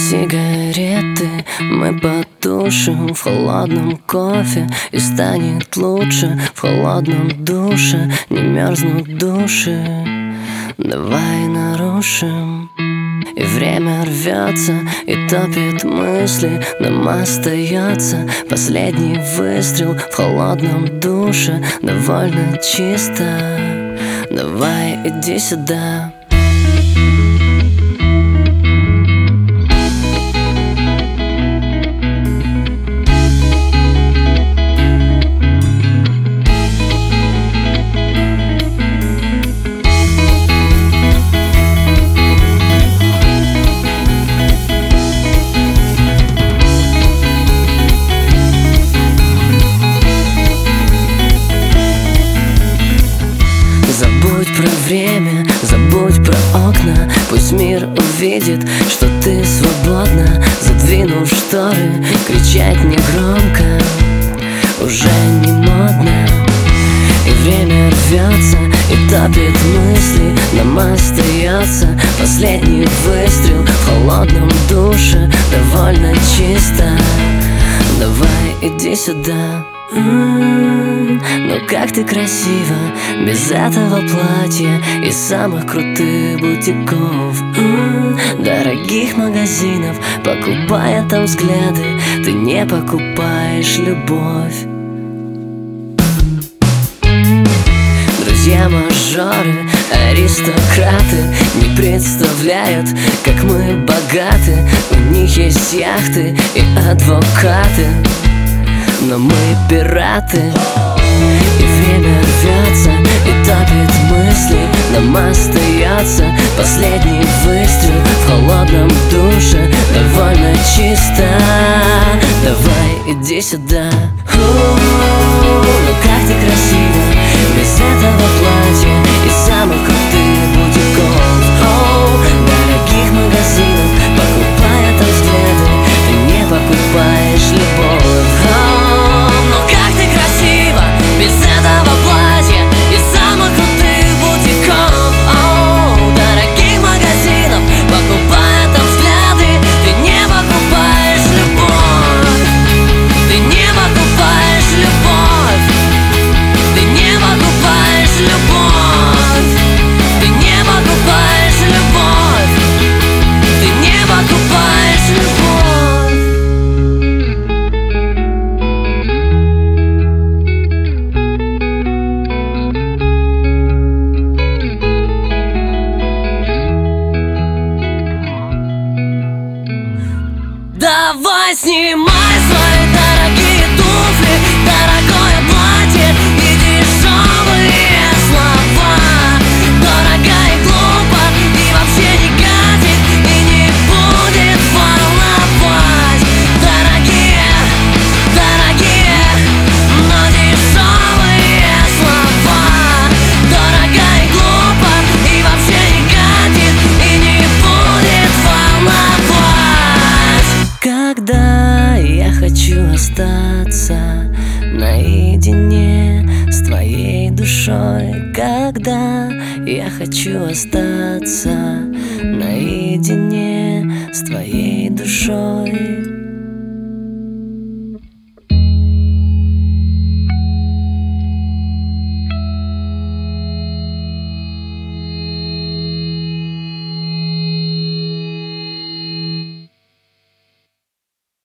Сигареты мы потушим в холодном кофе, и станет лучше в холодном душе. Не мерзнут души, давай нарушим. И время рвется и топит мысли. Нам остается последний выстрел в холодном душе. Довольно чисто, давай иди сюда. Забудь про время, забудь про окна. Пусть мир увидит, что ты свободна. Задвинув шторы, кричать негромко уже не модно. И время рвется и топит мысли. Нам остается последний выстрел в холодном душе. Довольно чисто, давай иди сюда. Ну как ты красива без этого платья и самых крутых бутиков, дорогих магазинов, покупая там взгляды. Ты не покупаешь любовь. Друзья-мажоры, аристократы не представляют, как мы богаты. У них есть яхты и адвокаты, но мы пираты. И время рвется и топит мысли. Нам остается последний выстрел в холодном душе. Довольно чисто, давай иди сюда. Ну как ты красива без этого платья и самых крутых бутиков, дорогих магазинов, покупая там взгляды. Ты не покупаешь любовь. Без этого платья и самых крутых бутиков, дорогих магазинов, покупая там взгляды. Ты не покупаешь любовь. Ты не покупаешь любовь. Ты не покупаешь любовь. Ты не покупаешь любовь. Ты не покупаешь любовь. Давай снимай свои дорогие туфли, дорогое платье и дешевые слова. Дорого и глупо, и вообще не катит, и не будет волновать. Дорогие, дорогие, но дешевые слова. Дорого и глупо, и вообще не катит, и не будет волновать. Когда я хочу остаться наедине с твоей душой, когда я хочу остаться наедине с твоей душой.